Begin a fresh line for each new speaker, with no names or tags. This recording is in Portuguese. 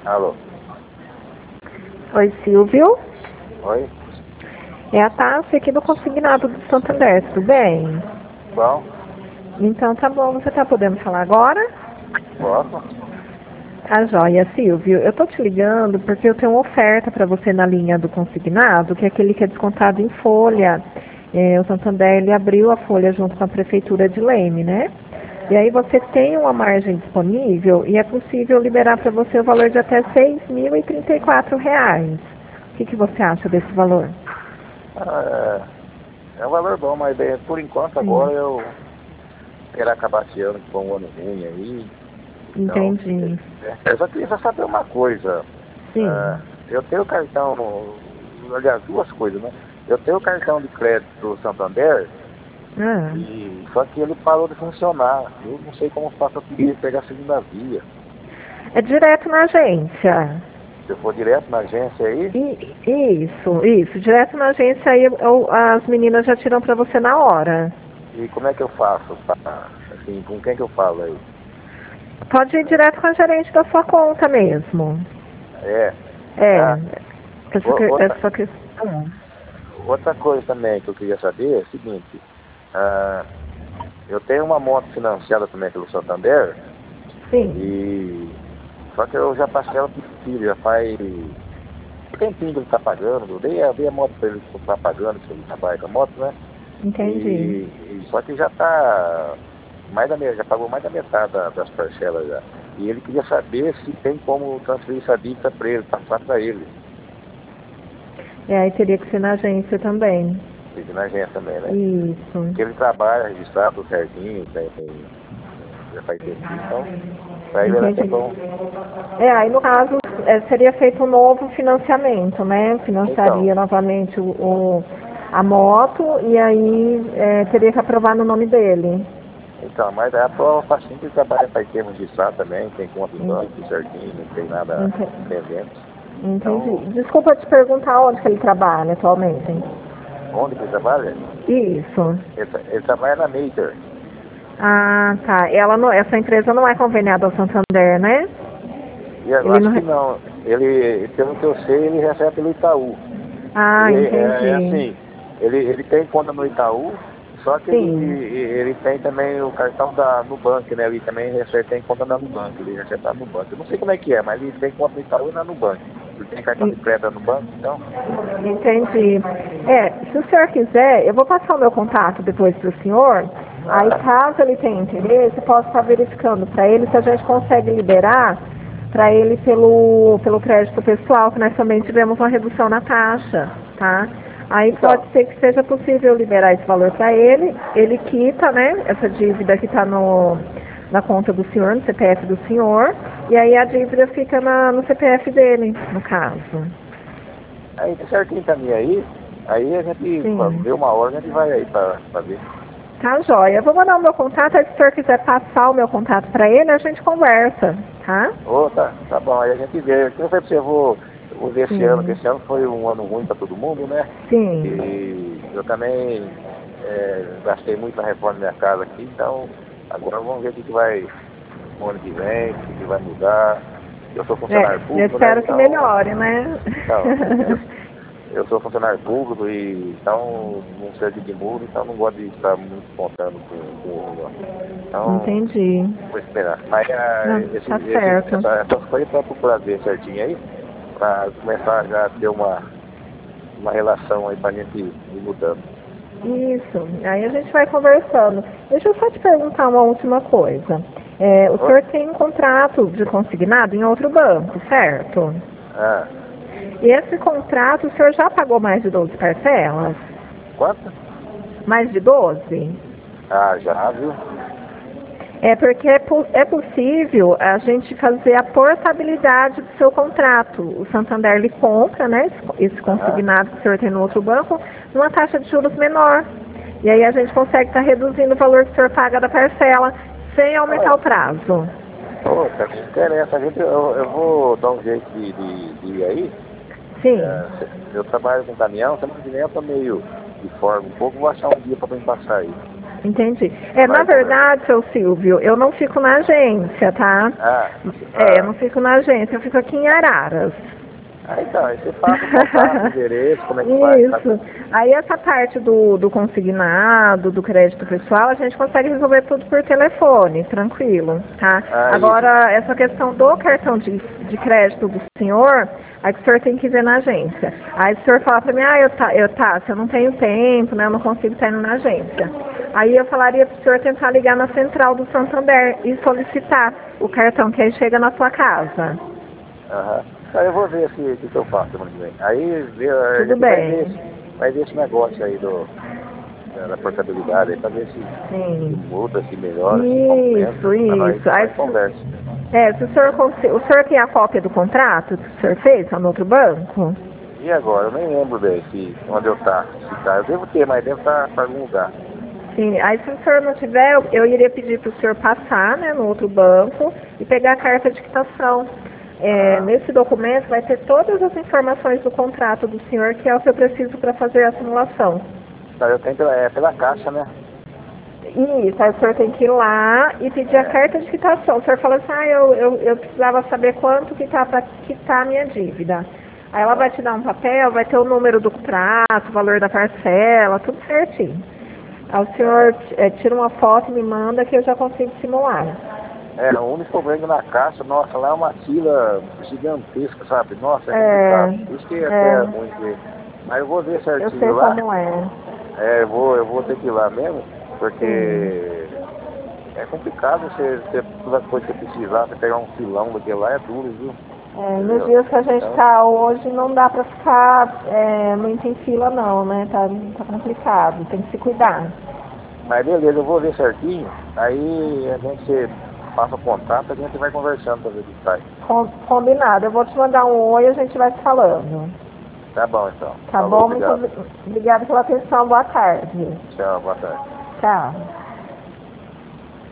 Alô?
Oi, Silvio.
Oi?
É a Tássia aqui do Consignado do Santander, tudo bem?
Bom?
Então tá bom, você tá podendo falar agora?
Posso?
Tá joia, Silvio. Eu tô te ligando porque eu tenho uma oferta para você na linha do Consignado, que é aquele que é descontado em folha. O Santander, ele abriu a folha junto com a Prefeitura de Leme, né? E aí você tem uma margem disponível e é possível liberar para você o valor de até R$ 6.034. O que você acha desse valor?
É um valor bom, mas por enquanto
Sim.
agora eu quero acabar esse ano, que foi um ano ruim aí. Então,
Entendi.
eu só queria saber uma coisa.
Sim.
Eu tenho cartão, aliás, duas coisas, né? Eu tenho cartão de crédito do Santander,
Ah,
só que ele parou de funcionar. Eu não sei como faço, eu queria pegar a segunda via.
é direto na agência.
Se eu for direto na agência aí,
Isso. Direto na agência aí as meninas já tiram pra você na hora.
e como é que eu faço? Assim, com quem que eu falo aí?
Pode ir direto com a gerente da sua conta mesmo.
É.
É,
Ah, outra,
essa questão.
outra coisa também que eu queria saber é o seguinte, ah, eu tenho uma moto financiada também pelo Santander,
Sim,
e só que eu já passei ela pro filho, já faz tempinho que ele tá pagando, eu dei a moto pra ele que tá pagando, que ele trabalha com a moto, né?
entendi.
Só que já tá já pagou mais da metade das parcelas já. E ele queria saber se tem como transferir essa dívida para ele, passar para ele.
Aí teria que ser na agência também.
Fica na agência também, né?
Isso.
Que ele trabalha registrado certinho, já faz tempinho, então, para ele era até
Entendi.
bom.
Aí no caso seria feito um novo financiamento, né?
Então,
Financiaria novamente a moto e aí teria que aprovar no nome dele.
mas a prova facinho que ele trabalha faz tempo registrado também, tem conta em
En-
banco certinho, não tem nada
ente-
pendente.
Entendi.
Então,
Desculpa te perguntar onde que ele trabalha atualmente.
onde que ele trabalha?
Isso.
Ele trabalha na Maker.
Ah, tá. Essa empresa não é conveniada ao Santander, né?
E eu
Ele
acho
não.
que não. Ele, pelo que eu sei, ele recebe pelo Itaú.
Ah,
Ele é
entendi.
assim, ele tem conta no Itaú, só que
Sim.
ele tem também o cartão da Nubank, né? Ele também recebe, tem conta na Nubank, ele recebe da Nubank. Eu não sei como é que é, mas ele tem conta no Itaú e na Nubank. Ele tem cartão de
En-
crédito da Nubank, então.
Entendi. Se o senhor quiser, eu vou passar o meu contato depois para o senhor. Aí,
Ah,
caso ele tenha interesse, posso estar verificando para ele se a gente consegue liberar para ele pelo crédito pessoal, que nós também tivemos uma redução na taxa, tá? Aí pode
então,
ser que seja possível liberar esse valor para ele quita, né, essa dívida que está na conta do senhor, no CPF do senhor, e aí a dívida fica no CPF dele, no caso.
aí tá certinho também aí a gente
Sim.
vê uma hora, a gente vai aí pra ver.
Tá, joia. Eu vou mandar o meu contato, aí se o senhor quiser passar o meu contato para ele, a gente conversa, tá?
Ô, tá bom, aí a gente vê. Como eu falei pra você, eu vou ver esse ano, que
Sim.
esse ano foi um ano ruim pra todo mundo, né?
Sim.
E eu também gastei muito na reforma da minha casa aqui, então agora vamos ver o que vai no ano que vem, o que vai mudar. Eu sou funcionário
Eu
público, né?
espero que
Então,
melhore, né?
então eu, eu sou funcionário público e então não sei de mudo, então não gosto de estar muito contando com o outro, não. Então,
Entendi.
vou esperar. Mas
Não, tá certo.
essas coisas para procurar ver certinho aí, para começar já a ter uma relação aí para a gente ir mudando.
Isso. Aí a gente vai conversando. Deixa eu só te perguntar uma última coisa. O
Ô,
senhor tem um contrato de consignado em outro banco, certo?
ah,
E esse contrato, o senhor já pagou mais de 12 parcelas?
quanto?
Mais de 12?
Ah, já, viu?
É porque é possível a gente fazer a portabilidade do seu contrato. O Santander ele compra, né, esse
Aham.
consignado que o senhor tem no outro banco, numa taxa de juros menor. E aí a gente consegue estar reduzindo o valor que o senhor paga da parcela sem aumentar o
Olha,
prazo.
pô, tá me interessa. Eu vou dar um jeito de ir aí.
Sim.
Eu trabalho com caminhão, semana que vem eu tô meio de forma um pouco, vou achar um dia para mim passar aí.
Entendi. Na verdade, seu Silvio, eu não fico na agência, tá? Eu não fico na agência, eu fico aqui em Araras.
Então, aí você passa o contato, o endereço, como é que vai?
Isso. Aí essa parte do consignado, do crédito pessoal, a gente consegue resolver tudo por telefone, tranquilo, tá? Agora, essa questão do cartão de crédito do senhor, aí que o senhor tem que ver na agência. Aí o senhor fala pra mim, eu não tenho tempo, né? Eu não consigo estar indo na agência. Aí eu falaria pro senhor tentar ligar na central do Santander e solicitar o cartão que aí chega na sua casa.
Aí eu vou ver o que eu faço semana que vem. Aí
Tudo bem.
Vai ver esse negócio aí da portabilidade aí, pra ver se muda, se melhora, se compensa.
Isso.
Aí conversa.
Se o senhor tem a cópia do contrato que o senhor fez lá no outro banco?
E agora? Eu nem lembro bem onde eu tá. Eu devo ter, mas deve estar para algum lugar.
Sim, aí se o senhor não tiver, eu iria pedir para o senhor passar, né, no outro banco e pegar a carta de quitação. Nesse documento vai ter todas as informações do contrato do senhor, que é o que eu preciso para fazer a simulação.
Eu tenho pela caixa, né?
Isso, aí o senhor tem que ir lá e pedir a carta de quitação. O senhor fala assim, eu precisava saber quanto que tá para quitar a minha dívida. Aí ela vai te dar um papel, vai ter o número do contrato, o valor da parcela, tudo certinho. Aí o senhor tira uma foto e me manda que eu já consigo simular.
O único problema na caixa, nossa, lá é uma fila gigantesca, sabe? Nossa, é complicado. Isso que até é ruim ver. Mas eu vou ver certinho
eu sei
lá.
Como é.
Eu vou ter que ir lá mesmo, porque é complicado toda coisa que você precisar, você pegar um filão daquele lá é duro, viu?
Nos dias que a gente está hoje não dá para ficar muito em fila não, né? Tá complicado, tem que se cuidar.
Mas beleza, eu vou ver certinho, aí a gente passa o contato, a gente vai conversando pra ver o que sai.
Combinado, eu vou te mandar um oi e a gente vai se falando.
Tá bom então.
Tá bom, muito obrigada pela atenção, boa tarde.
Tchau, boa tarde.
Tchau.